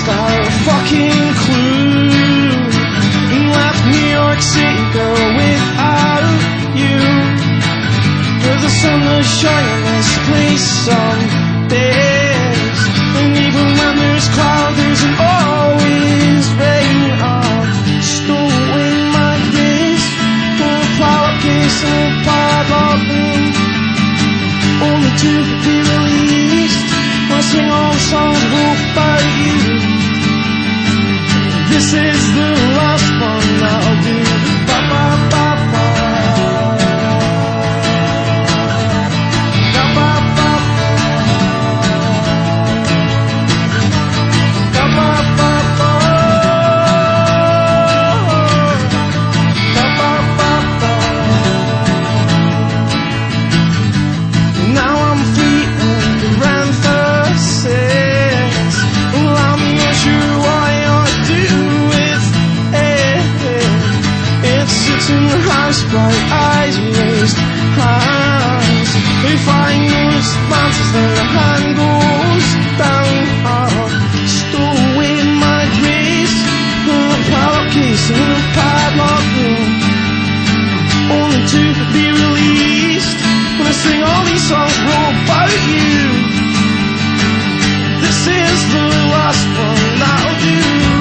got a fucking clue. And left New York City, girl, without you. But the sun will shine in this place some days. And even when there's clouds, there's always rain. I'll stow away my days in a flower case in a padlock room, only to be released. I sing all songs about you. This is the last one I'll do. Ba ba ba ba. Ba ba ba ba. Ba ba ba ba. Ba ba ba ba. Now I'm free and ran for six. Well, I'm not sure what I ought to do with it. It sits in the house, bright eyes, raised hands. If I notice advances, then the hand goes down. I'll stow away my grace in a padlock case in a padlock room, only to be released when I sing all these songs about you. This is the last one I'll do.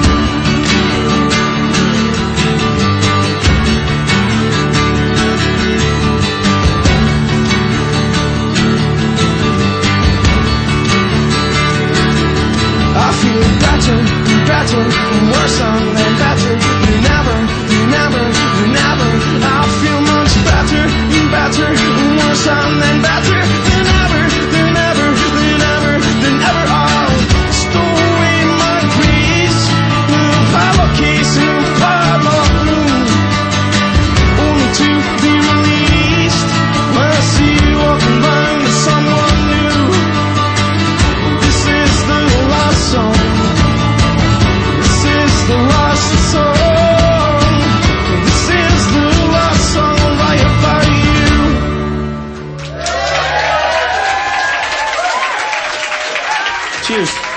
I feel better, better, worse than better. You never, you never, you never. I feel much better, better, worse than better. Than ever, than ever, than ever, than ever. I'll stow away my grace in a padlock case in a padlock room, only to be released when I see you walking round with someone new. This is the last song. This is the last song. This is the last song I'll write about you. Cheers.